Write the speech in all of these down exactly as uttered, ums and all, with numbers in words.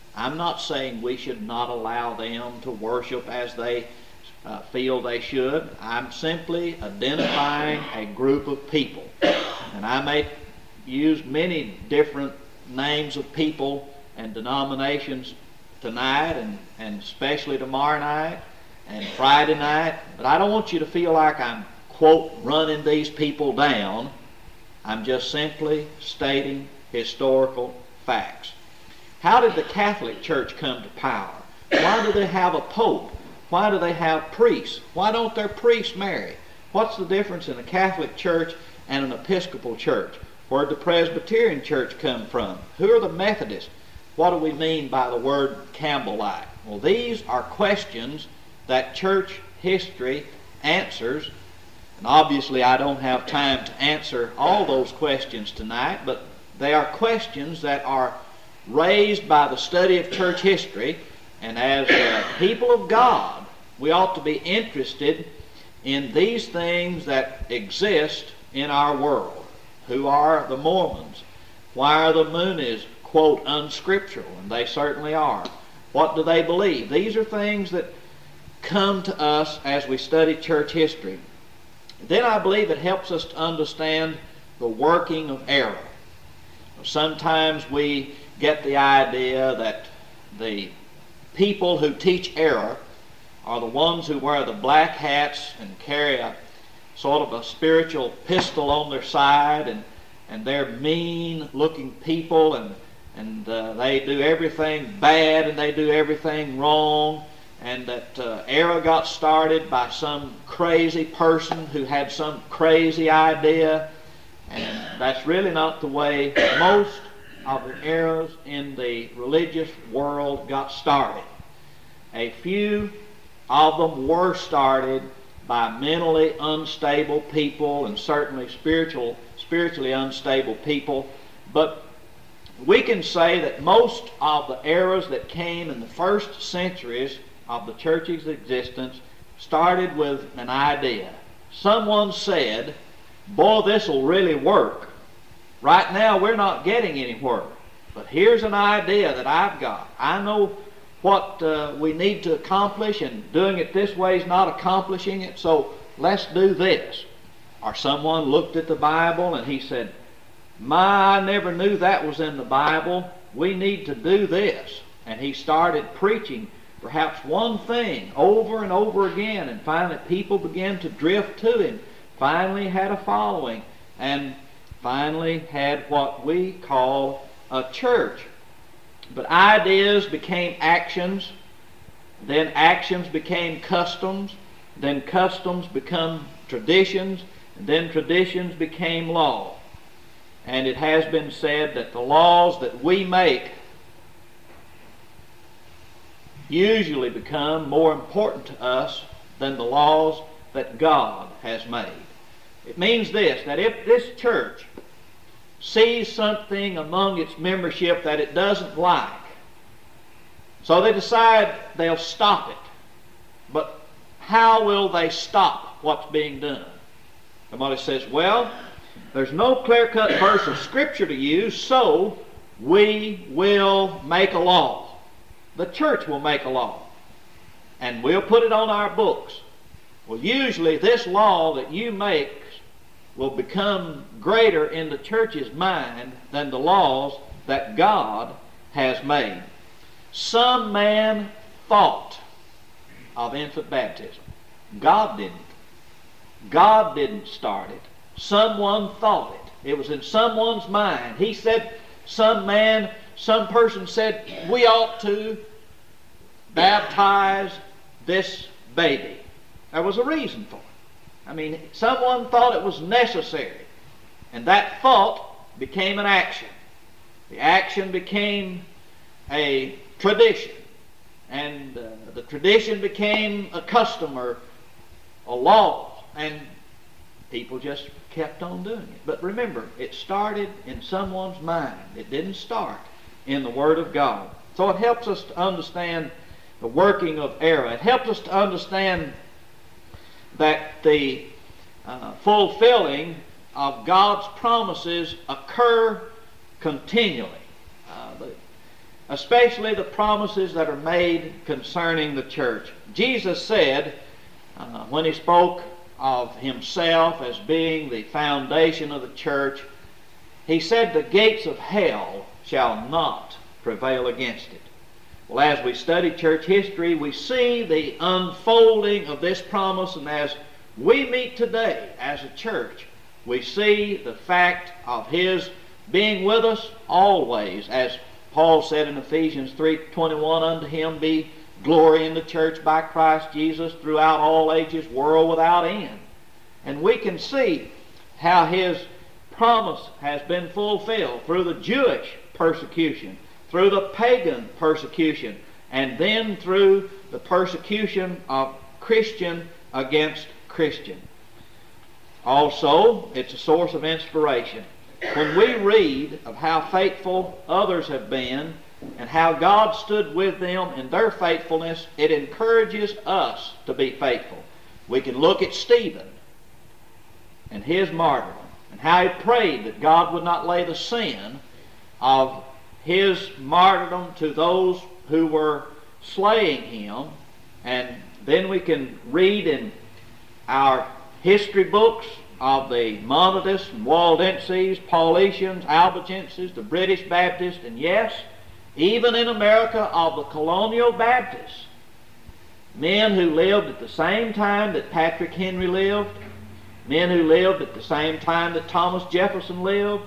I'm not saying we should not allow them to worship as they uh, feel they should. I'm simply identifying a group of people. And I may use many different names of people and denominations tonight and, and especially tomorrow night and Friday night, but I don't want you to feel like I'm, quote, running these people down. I'm just simply stating historical facts. How did the Catholic Church come to power? Why do they have a pope? Why do they have priests? Why don't their priests marry? What's the difference in a Catholic Church and an Episcopal Church? Where did the Presbyterian Church come from? Who are the Methodists? What do we mean by the word Campbellite? Well, these are questions that church history answers. And obviously I don't have time to answer all those questions tonight, but they are questions that are raised by the study of church history, and as uh, people of God, we ought to be interested in these things that exist in our world. Who are the Mormons? Why are the Moonies, quote, unscriptural? And they certainly are. What do they believe? These are things that come to us as we study church history. Then I believe it helps us to understand the working of error. Sometimes we get the idea that the people who teach error are the ones who wear the black hats and carry a sort of a spiritual pistol on their side, and, and they're mean-looking people, and, and uh, they do everything bad and they do everything wrong, and that uh, error got started by some crazy person who had some crazy idea, and that's really not the way most of the errors in the religious world got started. A few of them were started by mentally unstable people and certainly spiritual, spiritually unstable people, but we can say that most of the errors that came in the first centuries of the church's existence started with an idea. Someone said, boy, this will really work. Right now we're not getting anywhere, but here's an idea that I've got. I know what uh, we need to accomplish, and doing it this way is not accomplishing it, so let's do this. Or someone looked at the Bible and he said, my, I never knew that was in the Bible. We need to do this. And he started preaching perhaps one thing over and over again, and finally people began to drift to him, finally had a following, and finally had what we call a church. But ideas became actions, then actions became customs, then customs become traditions, and then traditions became law. And it has been said that the laws that we make usually become more important to us than the laws that God has made. It means this, that if this church sees something among its membership that it doesn't like, so they decide they'll stop it. But how will they stop what's being done? Somebody says, well, there's no clear-cut verse of Scripture to use, so we will make a law. The church will make a law, and we'll put it on our books. Well, usually this law that you make will become greater in the church's mind than the laws that God has made. Some man thought of infant baptism. God didn't. God didn't start it. Someone thought it. It was in someone's mind. He said, some man, some person said, we ought to baptize this baby. There was a reason for it. I mean, someone thought it was necessary, and that thought became an action. The action became a tradition, and uh, the tradition became a custom or a law, and people just kept on doing it. But remember, it started in someone's mind. It didn't start in the Word of God. So it helps us to understand the working of error. It helps us to understand that the uh, fulfilling of God's promises occur continually. Uh, the, especially the promises that are made concerning the church. Jesus said, uh, when he spoke of himself as being the foundation of the church, he said, the gates of hell shall not prevail against it. Well, as we study church history, we see the unfolding of this promise, and as we meet today as a church, we see the fact of his being with us always. As Paul said in Ephesians three twenty-one, unto him be glory in the church by Christ Jesus throughout all ages, world without end. And we can see how his promise has been fulfilled through the Jewish persecution, through the pagan persecution, and then through the persecution of Christian against Christian. Also, it's a source of inspiration. When we read of how faithful others have been and how God stood with them in their faithfulness, it encourages us to be faithful. We can look at Stephen and his martyrdom and how he prayed that God would not lay the sin of his martyrdom to those who were slaying him. And then we can read in our history books of the Methodists and Waldenses, Paulicians, Albigenses, the British Baptists, and yes, even in America of the colonial Baptists, men who lived at the same time that Patrick Henry lived, men who lived at the same time that Thomas Jefferson lived,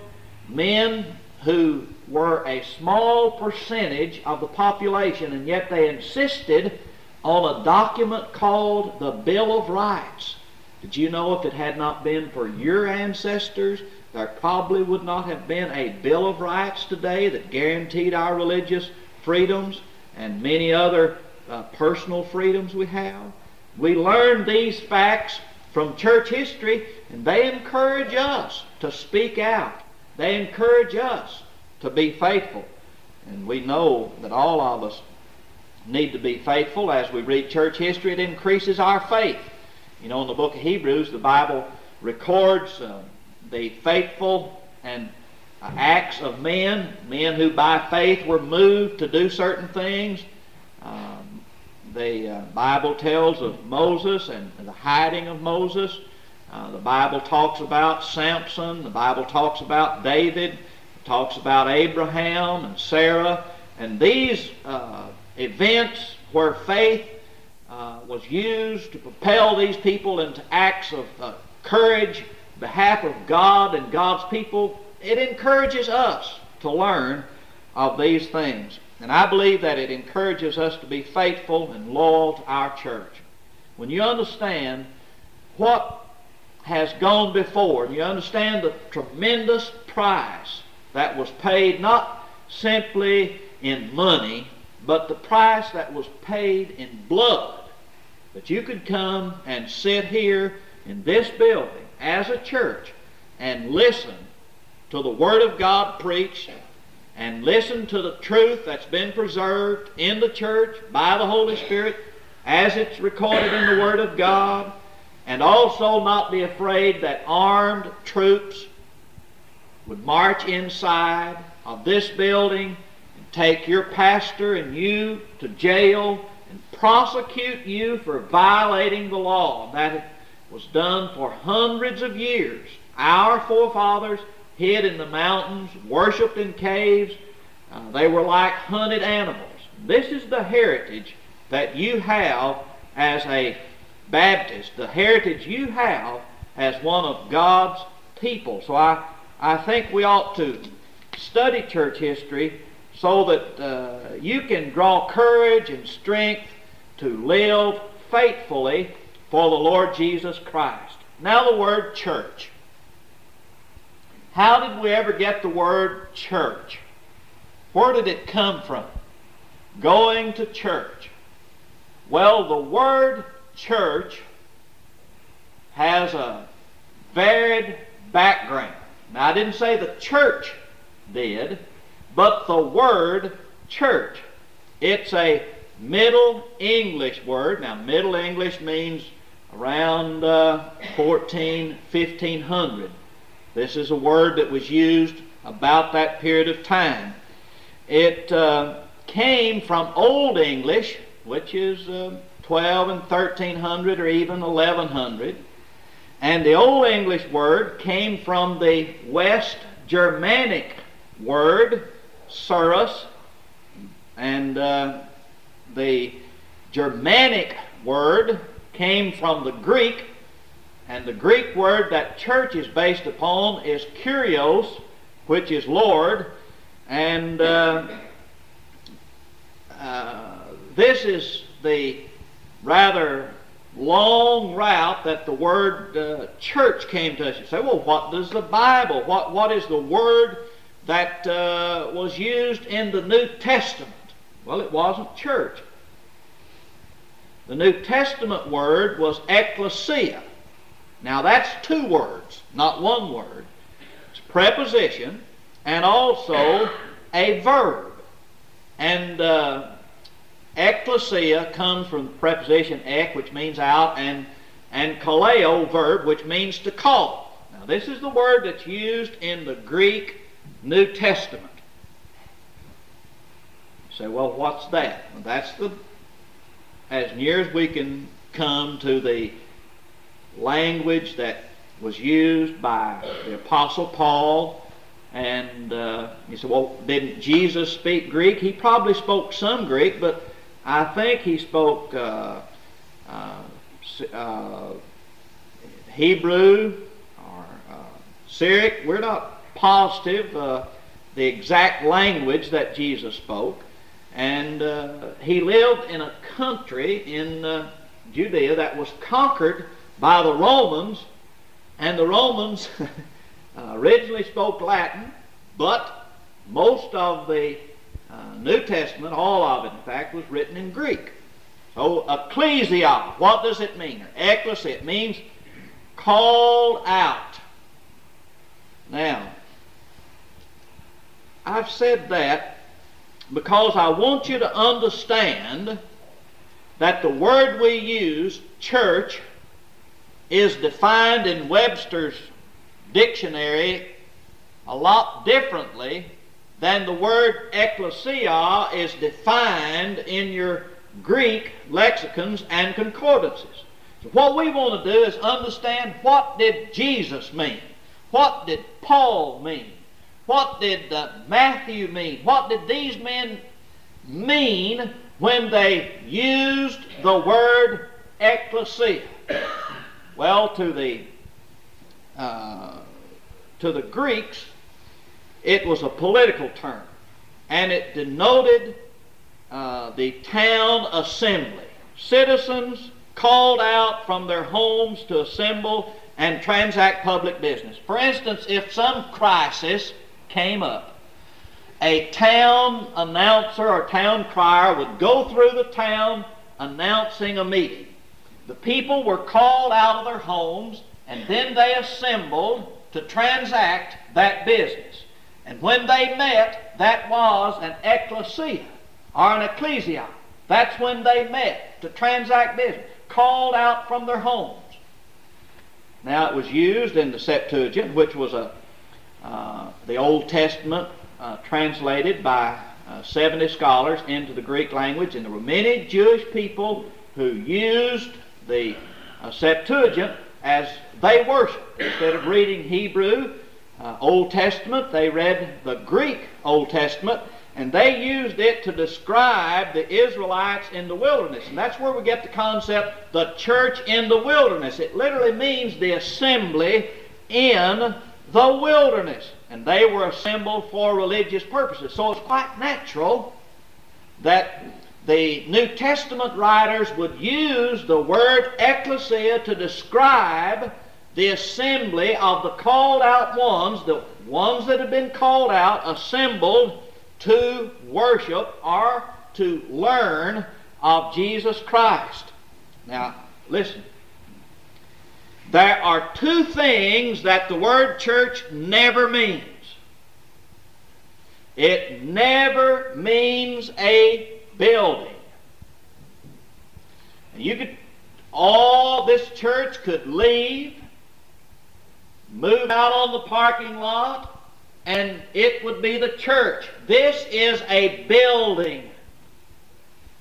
men who were a small percentage of the population, and yet they insisted on a document called the Bill of Rights. Did you know if it had not been for your ancestors, there probably would not have been a Bill of Rights today that guaranteed our religious freedoms and many other uh, personal freedoms we have? We learn these facts from church history, and they encourage us to speak out. They encourage us to be faithful. And we know that all of us need to be faithful. As we read church history, it increases our faith. You know, in the book of Hebrews, the Bible records uh, the faithful and uh, acts of men, men who by faith were moved to do certain things. Um, the uh, Bible tells of Moses and the hiding of Moses. Uh, the Bible talks about Samson. The Bible talks about David. It talks about Abraham and Sarah. And these uh, events where faith Uh, was used to propel these people into acts of uh, courage on behalf of God and God's people, it encourages us to learn of these things. And I believe that it encourages us to be faithful and loyal to our church. When you understand what has gone before, and you understand the tremendous price that was paid, not simply in money, but the price that was paid in blood, that you could come and sit here in this building as a church and listen to the Word of God preached and listen to the truth that's been preserved in the church by the Holy Spirit as it's recorded in the Word of God, and also not be afraid that armed troops would march inside of this building and take your pastor and you to jail and prosecute you for violating the law. That was done for hundreds of years. Our forefathers hid in the mountains, worshipped in caves. Uh, they were like hunted animals. This is the heritage that you have as a Baptist, the heritage you have as one of God's people. So I, I think we ought to study church history so that uh, you can draw courage and strength to live faithfully for the Lord Jesus Christ. Now the word church. How did we ever get the word church? Where did it come from? Going to church. Well, the word church has a varied background. Now, I didn't say the church did, but the word church. It's a Middle English word. Now, Middle English means around uh, fourteen, fifteen hundred. This is a word that was used about that period of time. It uh, came from Old English, which is uh, twelve and thirteen hundred or even eleven hundred. And the Old English word came from the West Germanic word, surus, and uh, the Germanic word came from the Greek, and the Greek word that church is based upon is kurios, which is Lord, and uh, uh, this is the rather long route that the word uh, church came to us. You say, well, what does the Bible, what, what is the word that uh, was used in the New Testament? Well, it wasn't church. The New Testament word was ecclesia. Now that's two words, not one word. It's a preposition and also a verb. And uh, ecclesia comes from the preposition ek, which means out, and, and kaleo, verb, which means to call. Now this is the word that's used in the Greek New Testament. You say, well, what's that? Well, that's the, as near as we can come to the language that was used by the Apostle Paul. And uh, you say, well, didn't Jesus speak Greek? He probably spoke some Greek, but I think he spoke uh, uh, uh, Hebrew or uh, Syriac. We're not positive uh, the exact language that Jesus spoke. And uh, he lived in a country in uh, Judea that was conquered by the Romans, and the Romans uh, originally spoke Latin, but most of the uh, New Testament, all of it in fact, was written in Greek. So ecclesia, what does it mean? Or ecclesia, it means called out. Now, I've said that because I want you to understand that the word we use, church, is defined in Webster's dictionary a lot differently than the word ecclesia is defined in your Greek lexicons and concordances. So what we want to do is understand, what did Jesus mean? What did Paul mean? What did uh, Matthew mean? What did these men mean when they used the word ecclesia? Well, to the uh, to the Greeks, it was a political term, and it denoted uh, the town assembly. Citizens called out from their homes to assemble and transact public business. For instance, if some crisis came up, a town announcer or town crier would go through the town announcing a meeting. The people were called out of their homes, and then they assembled to transact that business. And when they met, that was an ecclesia, or an ecclesia. That's when they met to transact business, called out from their homes. Now, it was used in the Septuagint, which was a uh, the Old Testament uh, translated by uh, seventy scholars into the Greek language, and there were many Jewish people who used the uh, Septuagint as they worshiped. Instead of reading Hebrew uh, Old Testament, they read the Greek Old Testament, and they used it to describe the Israelites in the wilderness. And that's where we get the concept, the church in the wilderness. It literally means the assembly in the wilderness. And they were assembled for religious purposes. So it's quite natural that the New Testament writers would use the word ecclesia to describe the assembly of the called out ones, the ones that have been called out, assembled to worship or to learn of Jesus Christ. Now, listen. There are two things that the word church never means. It never means a building. And you could, all this church could leave, move out on the parking lot, and it would be the church. This is a building.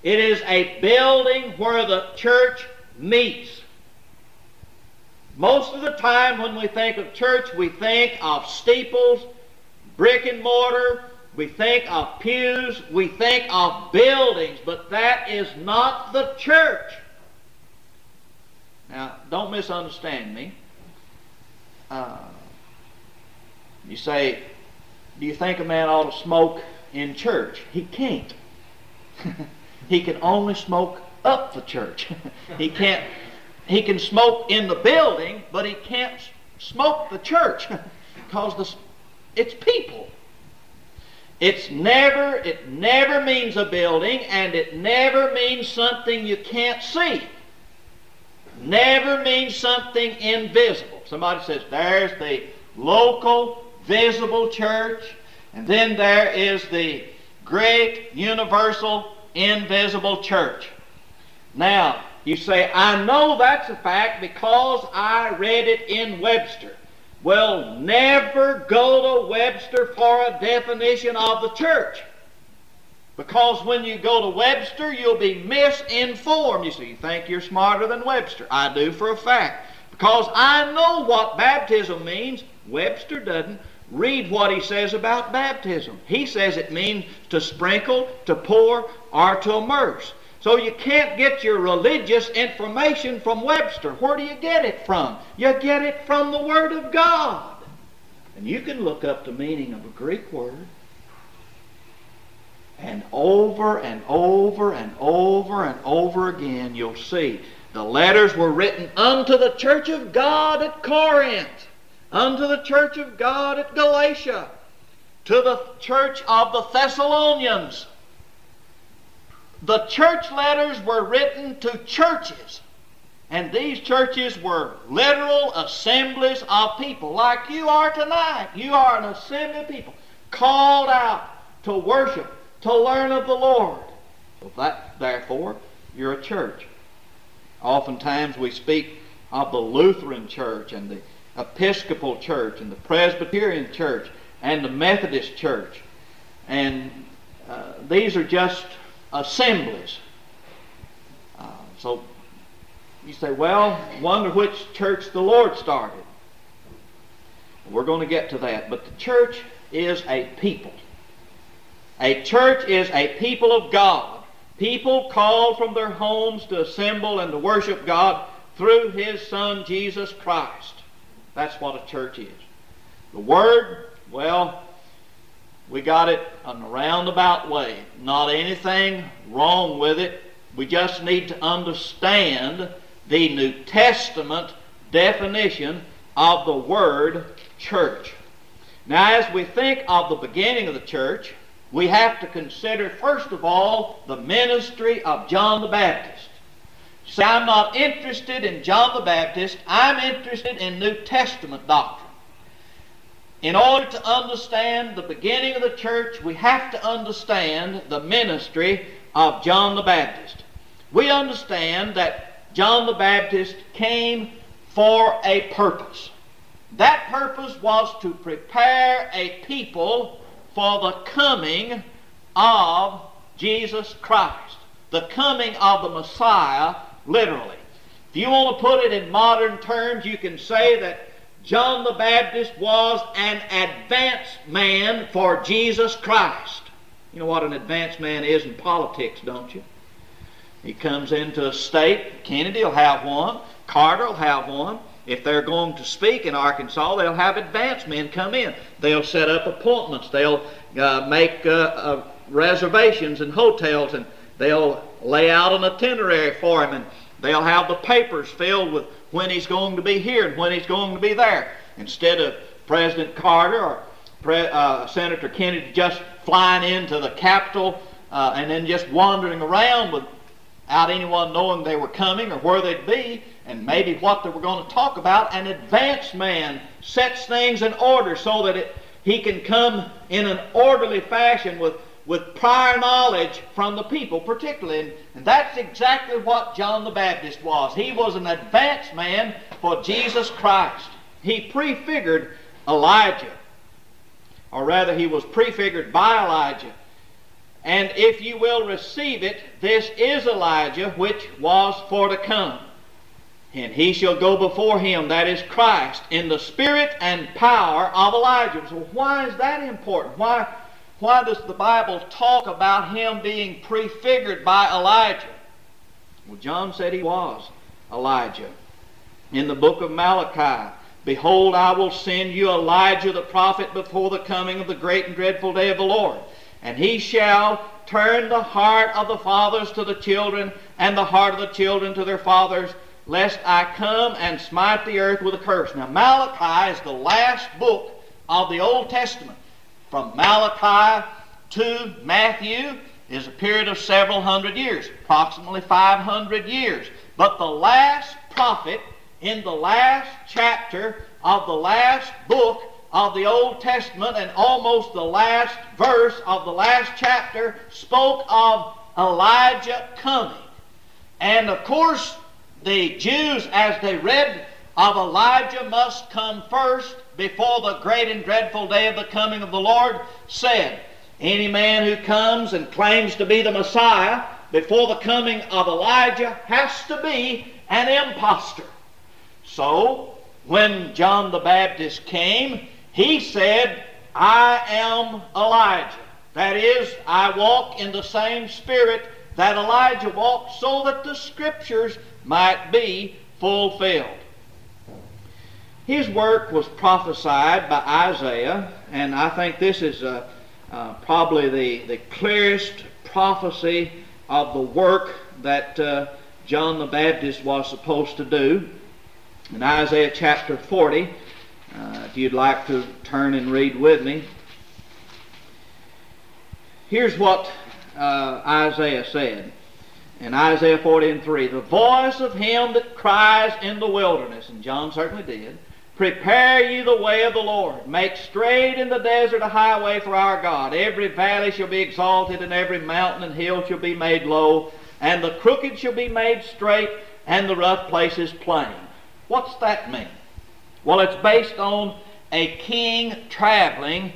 It is a building where the church meets. Most of the time when we think of church, we think of steeples, brick and mortar, we think of pews, we think of buildings, but that is not the church. Now, don't misunderstand me. Uh, you say, do you think a man ought to smoke in church? He can't. He can only smoke up the church. He can't. He can smoke in the building, but he can't smoke the church because the, it's people. It's never, it never means a building, and it never means something you can't see. Never means something invisible. Somebody says, there's the local, visible church, and then there is the great, universal, invisible church. Now, you say, I know that's a fact because I read it in Webster. Well, never go to Webster for a definition of the church. Because when you go to Webster, you'll be misinformed. You say, you think you're smarter than Webster. I do for a fact. Because I know what baptism means. Webster doesn't. Read what he says about baptism. He says it means to sprinkle, to pour, or to immerse. So you can't get your religious information from Webster. Where do you get it from? You get it from the Word of God. And you can look up the meaning of a Greek word. And over and over and over and over again you'll see the letters were written unto the church of God at Corinth, unto the church of God at Galatia, to the church of the Thessalonians. The church letters were written to churches, and these churches were literal assemblies of people like you are tonight. You are an assembly of people called out to worship, to learn of the Lord. So that, therefore, you're a church. Oftentimes we speak of the Lutheran church and the Episcopal church and the Presbyterian church and the Methodist church. And uh, these are just assemblies. Uh, so you say, well, wonder which church the Lord started. We're going to get to that. But the church is a people. A church is a people of God. People called from their homes to assemble and to worship God through His Son, Jesus Christ. That's what a church is. The Word, well, we got it in a roundabout way. Not anything wrong with it. We just need to understand the New Testament definition of the word church. Now, as we think of the beginning of the church, we have to consider, first of all, the ministry of John the Baptist. See, I'm not interested in John the Baptist. I'm interested in New Testament doctrine. In order to understand the beginning of the church, we have to understand the ministry of John the Baptist. We understand that John the Baptist came for a purpose. That purpose was to prepare a people for the coming of Jesus Christ, the coming of the Messiah, literally. If you want to put it in modern terms, you can say that John the Baptist was an advance man for Jesus Christ. You know what an advance man is in politics, don't you? He comes into a state. Kennedy will have one. Carter will have one. If they're going to speak in Arkansas, they'll have advance men come in. They'll set up appointments. They'll uh, make uh, uh, reservations in hotels, and they'll lay out an itinerary for him, and they'll have the papers filled with when he's going to be here and when he's going to be there. Instead of President Carter or Pre- uh, Senator Kennedy just flying into the Capitol uh, and then just wandering around without anyone knowing they were coming or where they'd be and maybe what they were going to talk about, an advance man sets things in order so that it, he can come in an orderly fashion with with prior knowledge from the people particularly. And that's exactly what John the Baptist was. He was an advance man for Jesus Christ. He prefigured Elijah. Or rather, he was prefigured by Elijah. And if you will receive it, this is Elijah, which was for to come. And he shall go before him, that is Christ, in the spirit and power of Elijah. So why is that important? Why, why does the Bible talk about him being prefigured by Elijah? Well, John said he was Elijah. In the book of Malachi, behold, I will send you Elijah the prophet before the coming of the great and dreadful day of the Lord. And he shall turn the heart of the fathers to the children, and the heart of the children to their fathers, lest I come and smite the earth with a curse. Now, Malachi is the last book of the Old Testament. From Malachi to Matthew is a period of several hundred years, approximately five hundred years. But the last prophet in the last chapter of the last book of the Old Testament, and almost the last verse of the last chapter, spoke of Elijah coming. And of course, the Jews, as they read of Elijah must come first before the great and dreadful day of the coming of the Lord, said, any man who comes and claims to be the Messiah before the coming of Elijah has to be an impostor. So, when John the Baptist came, he said, I am Elijah. That is, I walk in the same spirit that Elijah walked, so that the Scriptures might be fulfilled. His work was prophesied by Isaiah, and I think this is uh, uh, probably the, the clearest prophecy of the work that uh, John the Baptist was supposed to do. In Isaiah chapter forty, uh, if you'd like to turn and read with me, here's what uh, Isaiah said. In Isaiah forty and three, the voice of him that cries in the wilderness, and John certainly did, prepare ye the way of the Lord, make straight in the desert a highway for our God. Every valley shall be exalted, and every mountain and hill shall be made low, and the crooked shall be made straight, and the rough places plain. What's that mean? Well, it's based on a king traveling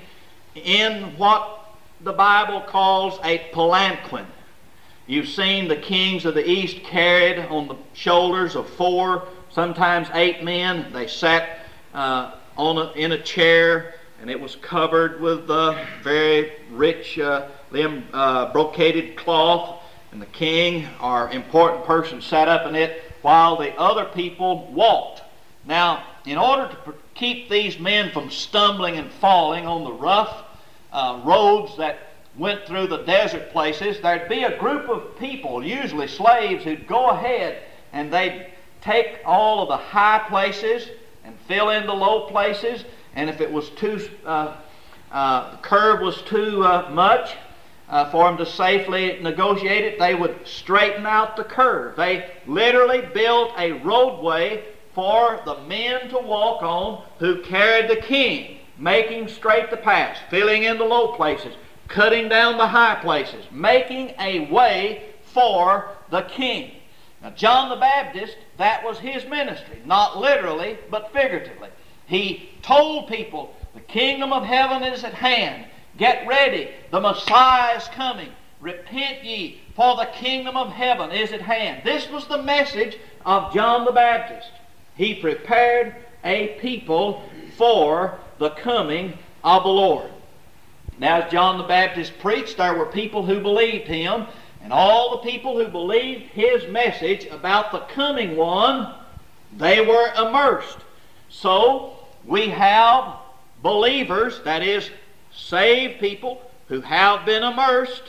in what the Bible calls a palanquin. You've seen the kings of the East carried on the shoulders of four, sometimes eight men. They sat uh, on a, in a chair, and it was covered with uh, very rich uh, limb, uh, brocaded cloth. And the king or important person sat up in it while the other people walked. Now, in order to keep these men from stumbling and falling on the rough uh, roads that went through the desert places, there'd be a group of people, usually slaves, who'd go ahead and they'd take all of the high places and fill in the low places, and if it was too, uh, uh, the curve was too uh, much uh, for them to safely negotiate it, they would straighten out the curve. They literally built a roadway for the men to walk on who carried the king, making straight the paths, filling in the low places, cutting down the high places, making a way for the king. Now, John the Baptist, that was his ministry, not literally, but figuratively. He told people, the kingdom of heaven is at hand. Get ready, the Messiah is coming. Repent ye, for the kingdom of heaven is at hand. This was the message of John the Baptist. He prepared a people for the coming of the Lord. Now, as John the Baptist preached, there were people who believed him, and all the people who believed his message about the coming one, they were immersed. So, we have believers, that is, saved people, who have been immersed,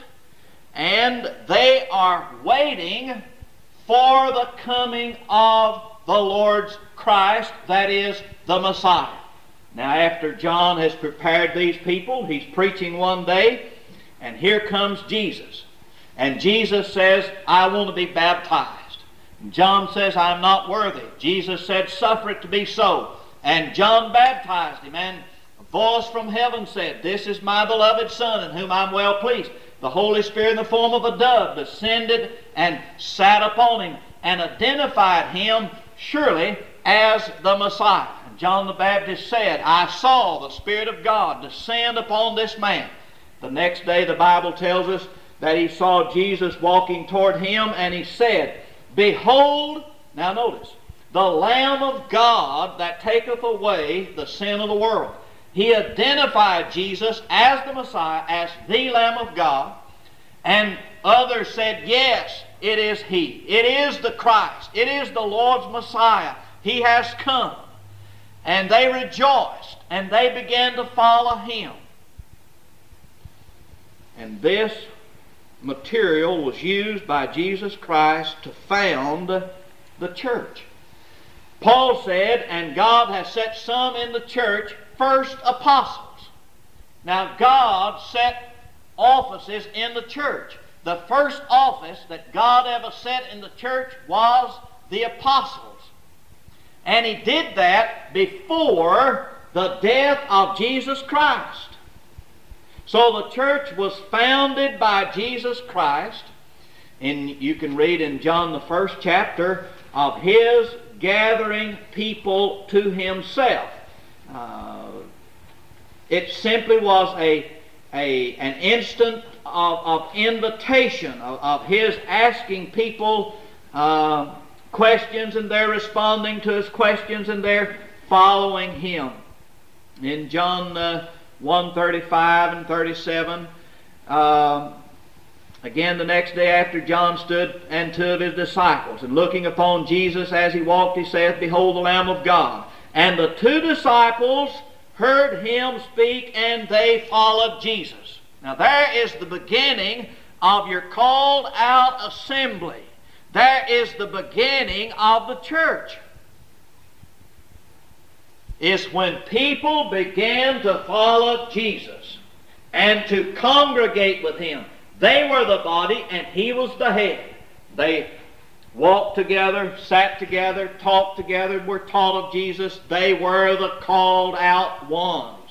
and they are waiting for the coming of the Lord's Christ, that is, the Messiah. Now, after John has prepared these people, he's preaching one day, and here comes Jesus. And Jesus says, I want to be baptized. And John says, I'm not worthy. Jesus said, suffer it to be so. And John baptized him, and a voice from heaven said, this is my beloved Son, in whom I'm well pleased. The Holy Spirit in the form of a dove descended and sat upon him, and identified him surely as the Messiah. John the Baptist said, I saw the Spirit of God descend upon this man. The next day the Bible tells us that he saw Jesus walking toward him, and he said, Behold, now notice, the Lamb of God that taketh away the sin of the world. He identified Jesus as the Messiah, as the Lamb of God, and others said, yes, it is He. It is the Christ. It is the Lord's Messiah. He has come. And they rejoiced, and they began to follow Him. And this material was used by Jesus Christ to found the church. Paul said, and God has set some in the church, first apostles. Now God set offices in the church. The first office that God ever set in the church was the apostles. And He did that before the death of Jesus Christ. So the church was founded by Jesus Christ. And you can read in John the first chapter of His gathering people to Himself. Uh, it simply was a, a an instant of, of invitation, of, of His asking people uh, questions, and they're responding to His questions, and they're following Him. In John uh, one thirty-five and thirty-seven, uh, again the next day after John stood and two of his disciples, and looking upon Jesus as He walked, he saith, Behold the Lamb of God. And the two disciples heard Him speak, and they followed Jesus. Now there is the beginning of your called out assembly. There is the beginning of the church. Is when people began to follow Jesus and to congregate with Him. They were the body and He was the head. They walked together, sat together, talked together, were taught of Jesus. They were the called out ones.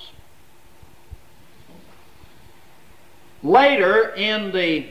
Later in the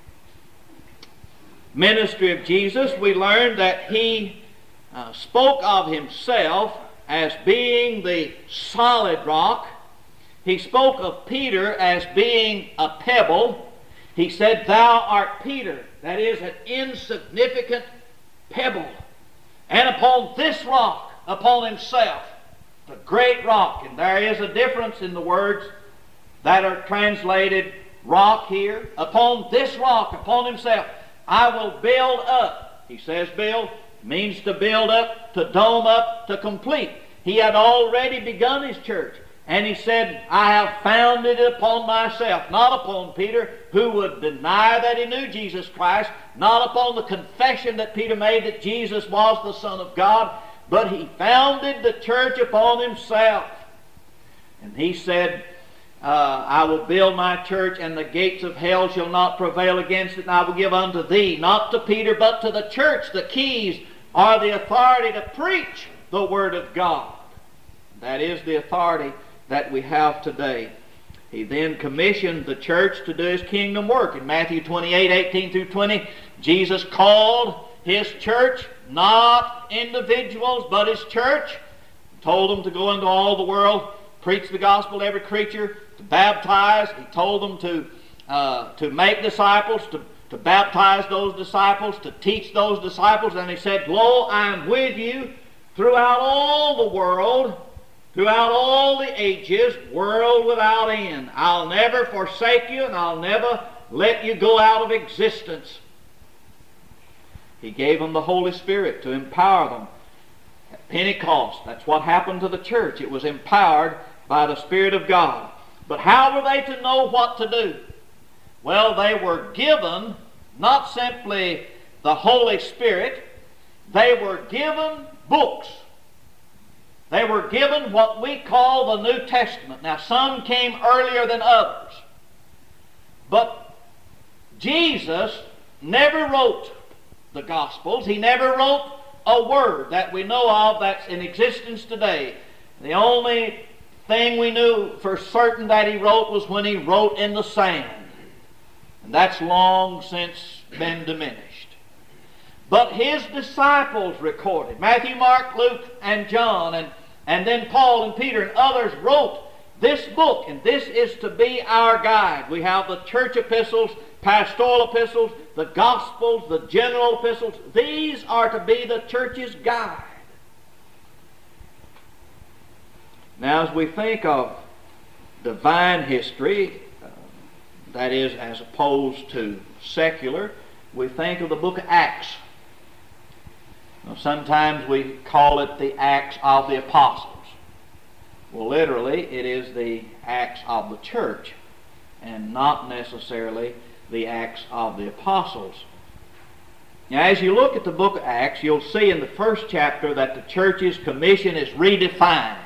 ministry of Jesus, we learned that He uh, spoke of Himself as being the solid rock. He spoke of Peter as being a pebble. He said, Thou art Peter. That is an insignificant pebble. And upon this rock, upon Himself, the great rock. And there is a difference in the words that are translated rock here. Upon this rock, upon Himself, I will build up. He says build. Means to build up, to dome up, to complete. He had already begun His church. And He said, I have founded it upon myself, not upon Peter, who would deny that he knew Jesus Christ, not upon the confession that Peter made that Jesus was the Son of God, but he founded the church upon himself. And He said, uh, I will build my church, and the gates of hell shall not prevail against it, and I will give unto thee, not to Peter, but to the church, the keys or the authority to preach the Word of God. That is the authority that we have today. He then commissioned the church to do His kingdom work. In Matthew twenty-eight, eighteen through twenty, Jesus called His church, not individuals, but His church. He told them to go into all the world, preach the gospel to every creature, to baptize. He told them to, uh, to make disciples, to to baptize those disciples, to teach those disciples. And He said, Lo, I am with you throughout all the world, throughout all the ages, world without end. I'll never forsake you, and I'll never let you go out of existence. He gave them the Holy Spirit to empower them. At Pentecost, that's what happened to the church. It was empowered by the Spirit of God. But how were they to know what to do? Well, they were given not simply the Holy Spirit, they were given books. They were given what we call the New Testament. Now, some came earlier than others. But Jesus never wrote the Gospels. He never wrote a word that we know of that's in existence today. The only thing we knew for certain that He wrote was when He wrote in the sand. And that's long since been diminished. But His disciples recorded. Matthew, Mark, Luke, and John, and, and then Paul and Peter and others wrote this book. And this is to be our guide. We have the church epistles pastoral epistles, the Gospels, the general epistles. These are to be the church's guide. Now, as we think of divine history, uh, that is, as opposed to secular, we think of the book of Acts. Now, sometimes we call it the Acts of the Apostles. Well, literally, it is the Acts of the church, and not necessarily the Acts of the Apostles. Now, as you look at the book of Acts, you'll see in the first chapter that the church's commission is redefined.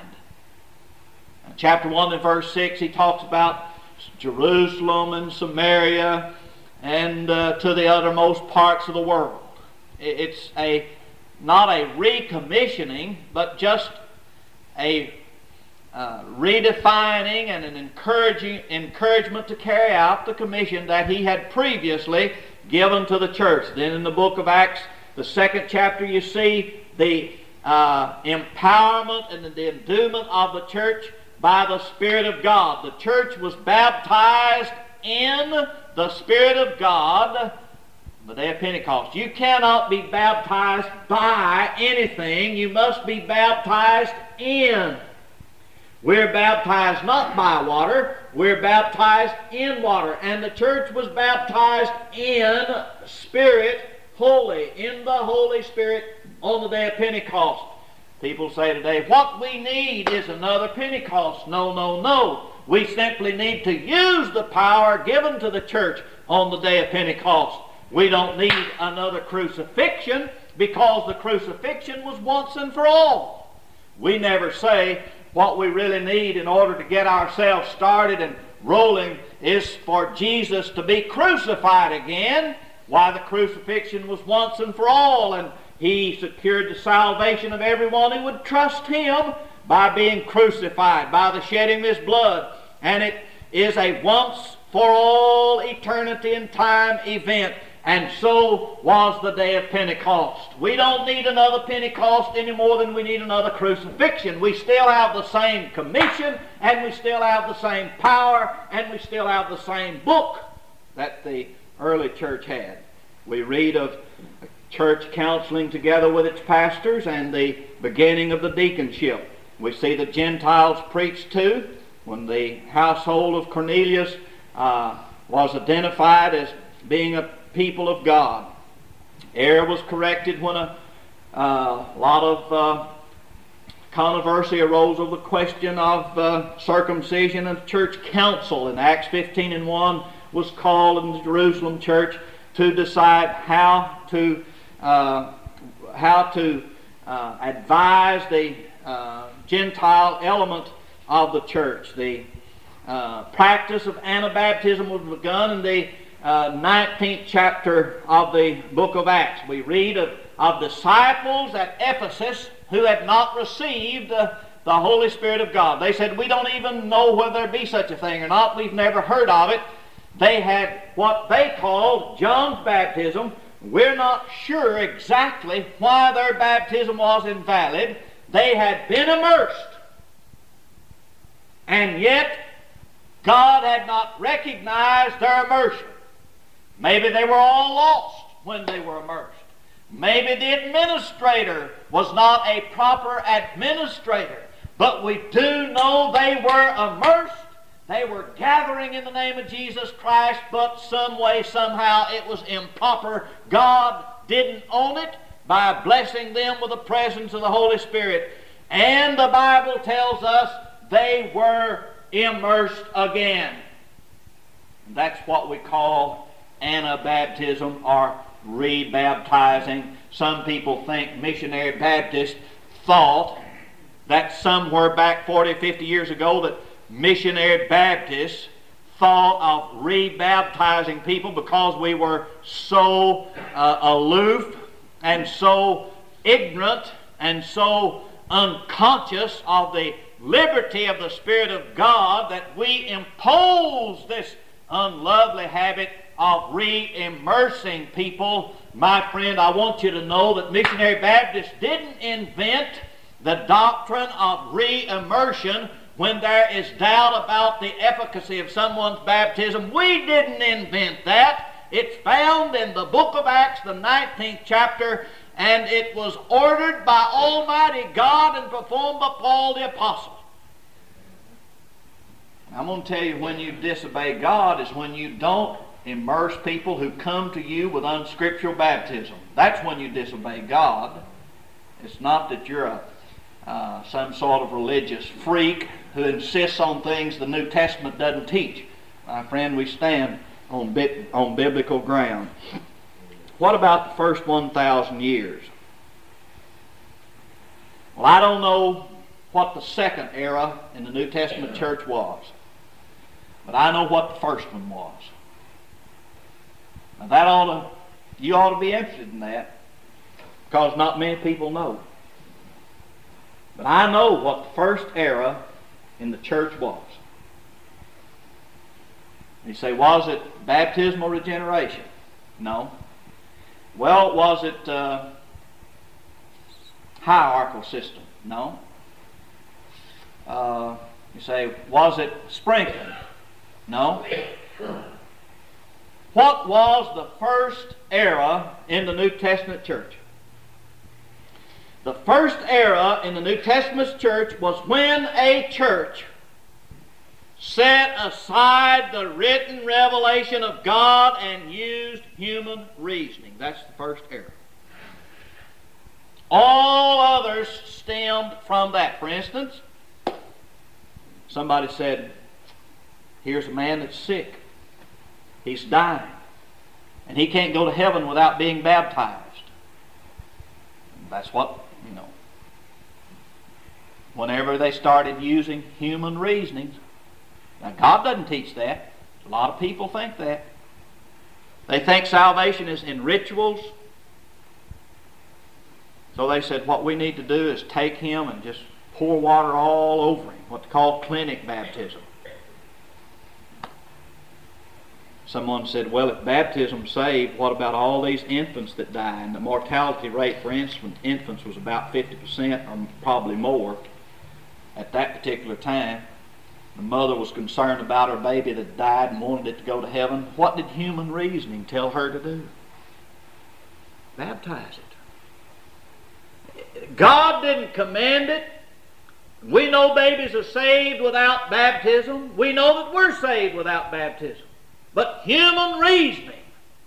In chapter one and verse six, he talks about Jerusalem and Samaria and uh, to the uttermost parts of the world. It's a not a recommissioning, but just a uh, redefining and an encouraging encouragement to carry out the commission that he had previously given to the church. Then in the book of Acts, the second chapter, you see the uh, empowerment and the endowment of the church by the Spirit of God. The church was baptized in the Spirit of God the day of Pentecost. You cannot be baptized by anything. You must be baptized in. We're baptized not by water. We're baptized in water. And the church was baptized in Spirit, holy, in the Holy Spirit on the day of Pentecost. People say today, what we need is another Pentecost. No, no, no. We simply need to use the power given to the church on the day of Pentecost. We don't need another crucifixion, because the crucifixion was once and for all. We never say what we really need in order to get ourselves started and rolling is for Jesus to be crucified again. Why, the crucifixion was once and for all, and he secured the salvation of everyone who would trust him by being crucified, by the shedding of his blood. And it is a once for all eternity and time event. And so was the day of Pentecost. We don't need another Pentecost any more than we need another crucifixion. We still have the same commission, and we still have the same power, and we still have the same book that the early church had. We read of church counseling together with its pastors and the beginning of the deaconship. We see the Gentiles preached to when the household of Cornelius uh, was identified as being a people of God. Error was corrected when a uh, lot of uh, controversy arose over the question of uh, circumcision, and church council in Acts fifteen and one was called in the Jerusalem church to decide how to uh, how to uh, advise the uh, Gentile element of the church. The uh, practice of Anabaptism was begun in the Uh, nineteenth chapter of the book of Acts. We read of, of disciples at Ephesus who had not received uh, the Holy Spirit of God. They said, we don't even know whether there be such a thing or not. We've never heard of it. They had what they called John's baptism. We're not sure exactly why their baptism was invalid. They had been immersed, and yet God had not recognized their immersion. Maybe they were all lost when they were immersed. Maybe the administrator was not a proper administrator. But we do know they were immersed. They were gathering in the name of Jesus Christ, but some way, somehow, it was improper. God didn't own it by blessing them with the presence of the Holy Spirit. And the Bible tells us they were immersed again. That's what we call Anabaptism or rebaptizing. Some people think missionary Baptists thought that somewhere back forty, fifty years ago that missionary Baptists thought of rebaptizing people because we were so uh, aloof and so ignorant and so unconscious of the liberty of the Spirit of God that we impose this unlovely habit of re-immersing people. My friend, I want you to know that missionary Baptists didn't invent the doctrine of re-immersion when there is doubt about the efficacy of someone's baptism. We didn't invent that. It's found in the book of Acts, the nineteenth chapter, and it was ordered by Almighty God and performed by Paul the Apostle. I'm going to tell you, when you disobey God is when you don't immerse people who come to you with unscriptural baptism. That's when you disobey God. It's not that you're a uh, some sort of religious freak who insists on things the New Testament doesn't teach. My friend, we stand on, bi- on biblical ground. What about the first one thousand years? Well, I don't know what the second era in the New Testament church was, but I know what the first one was. Now that ought to, you ought to be interested in that, because not many people know. But I know what the first era in the church was. You say, was it baptismal regeneration? No. Well, was it uh, hierarchical system? No. Uh, you say, was it sprinkling? No. What was the first era in the New Testament church? The first era in the New Testament church was when a church set aside the written revelation of God and used human reasoning. That's the first era. All others stemmed from that. For instance, somebody said, here's a man that's sick. He's dying. And he can't go to heaven without being baptized. That's what, you know. Whenever they started using human reasonings. Now, God doesn't teach that. A lot of people think that. They think salvation is in rituals. So they said what we need to do is take him and just pour water all over him. What they call clinic baptism. Someone said, well, if baptism saved, what about all these infants that die? And the mortality rate for infants was about fifty percent or probably more at that particular time. The mother was concerned about her baby that died and wanted it to go to heaven. What did human reasoning tell her to do? Baptize it. God didn't command it. We know babies are saved without baptism. We know that we're saved without baptism. But human reasoning,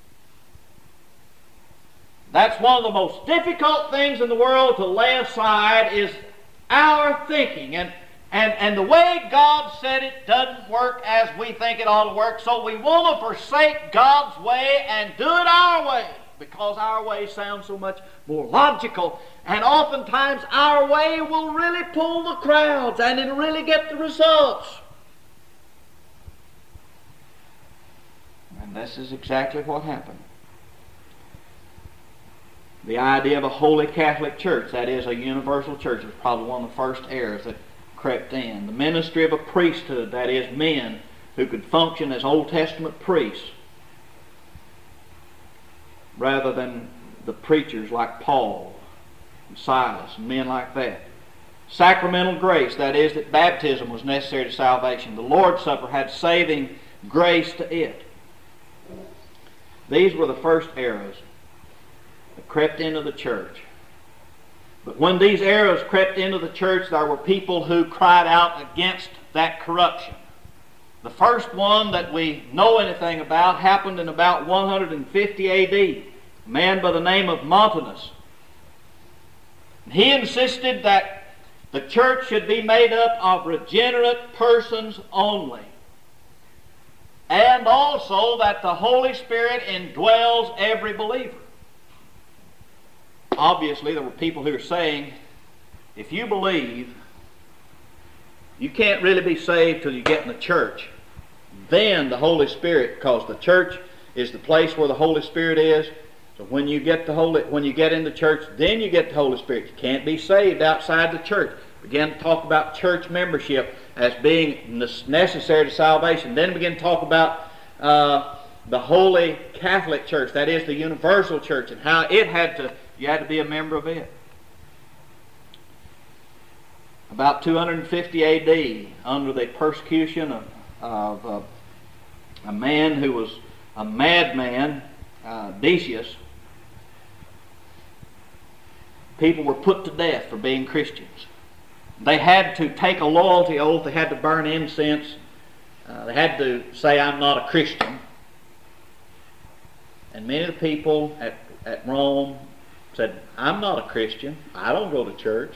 that's one of the most difficult things in the world to lay aside, is our thinking. And, and, and the way God said it doesn't work as we think it ought to work, so we want to forsake God's way and do it our way, because our way sounds so much more logical. And oftentimes our way will really pull the crowds and it'll really get the results. And this is exactly what happened. The idea of a holy Catholic church, that is a universal church, was probably one of the first eras that crept in. The ministry of a priesthood, that is men who could function as Old Testament priests rather than the preachers like Paul and Silas and men like that. Sacramental grace, that is that baptism was necessary to salvation. The Lord's Supper had saving grace to it. These were the first eras that crept into the church. But when these eras crept into the church, there were people who cried out against that corruption. The first one that we know anything about happened in about one hundred fifty A D. A man by the name of Montanus. He insisted that the church should be made up of regenerate persons only. And also that the Holy Spirit indwells every believer. Obviously, there were people who were saying, if you believe, you can't really be saved till you get in the church. Then the Holy Spirit, because the church is the place where the Holy Spirit is. So when you get the Holy, when you get in the church, then you get the Holy Spirit. You can't be saved outside the church. Begin to talk about church membership as being necessary to salvation. Then begin to talk about uh, the Holy Catholic Church, that is the universal church, and how it had to, you had to be a member of it. About two hundred fifty A D, under the persecution of, of uh, a man who was a madman, uh, Decius, people were put to death for being Christians. They had to take a loyalty oath. They had to burn incense. Uh, they had to say, I'm not a Christian. And many of the people at, at Rome said, I'm not a Christian. I don't go to church.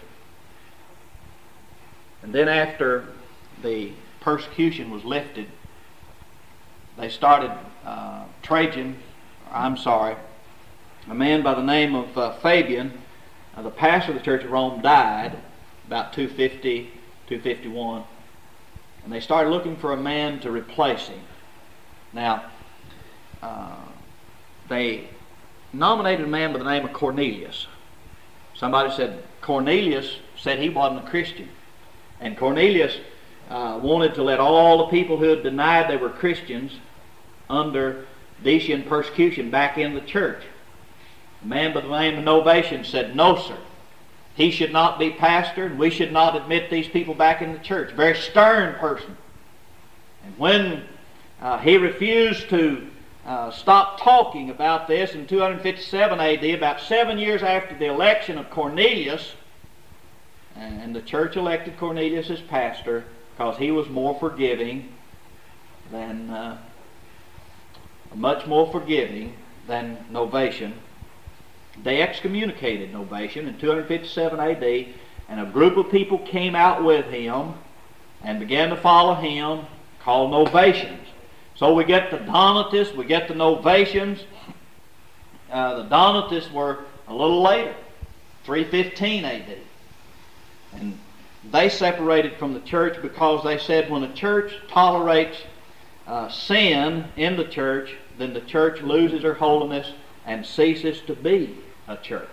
And then after the persecution was lifted, they started, uh, Trajan, I'm sorry, a man by the name of uh, Fabian, uh, the pastor of the church of Rome, died about two fifty, two fifty-one. And they started looking for a man to replace him. Now, uh, they nominated a man by the name of Cornelius. Somebody said Cornelius said he wasn't a Christian. And Cornelius uh, wanted to let all the people who had denied they were Christians under Decian persecution back in the church. A man by the name of Novatian said, no, sir. He should not be pastor, and we should not admit these people back in the church. Very stern person. And when uh, he refused to uh, stop talking about this in two fifty-seven A D, about seven years after the election of Cornelius, and the church elected Cornelius as pastor because he was more forgiving than, uh, much more forgiving than Novatian. They excommunicated Novatian in two fifty-seven A D, and a group of people came out with him and began to follow him, called Novatians. So we get the Donatists, we get the Novatians. Uh, the Donatists were a little later, three fifteen A D. And they separated from the church because they said when a church tolerates uh, sin in the church, then the church loses her holiness and ceases to be a church.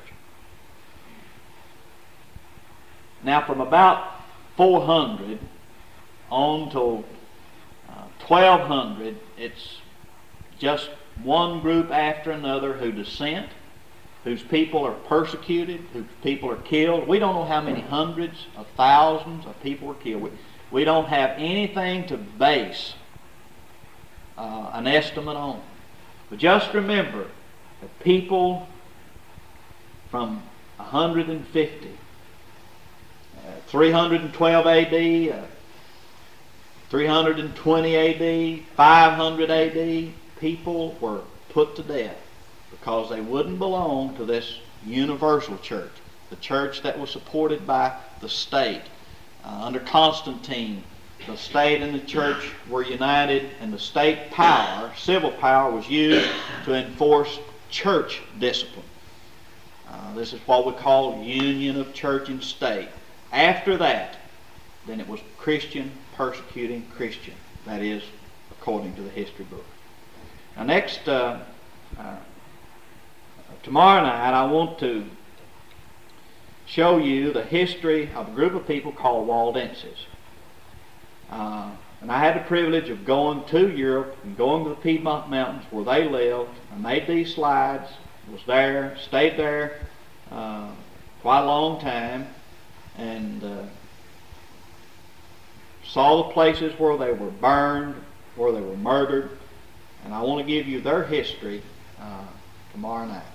Now from about four hundred on till uh, twelve hundred, it's just one group after another who dissent, whose people are persecuted, whose people are killed. We don't know how many hundreds of thousands of people were killed. We, we don't have anything to base uh, an estimate on. But just remember that people from one hundred fifty, uh, three twelve A D, uh, three twenty A D, five hundred A D, people were put to death because they wouldn't belong to this universal church, the church that was supported by the state. Uh, under Constantine, the state and the church were united, and the state power, civil power, was used to enforce church discipline. Uh, this is what we call union of church and state. After that, then it was Christian persecuting Christian. That is, according to the history book. Now next, uh, uh, tomorrow night I want to show you the history of a group of people called Waldenses. Uh, and I had the privilege of going to Europe and going to the Piedmont Mountains where they lived. I made these slides, was there, stayed there uh, quite a long time, and uh, saw the places where they were burned, where they were murdered, and I want to give you their history uh, tomorrow night.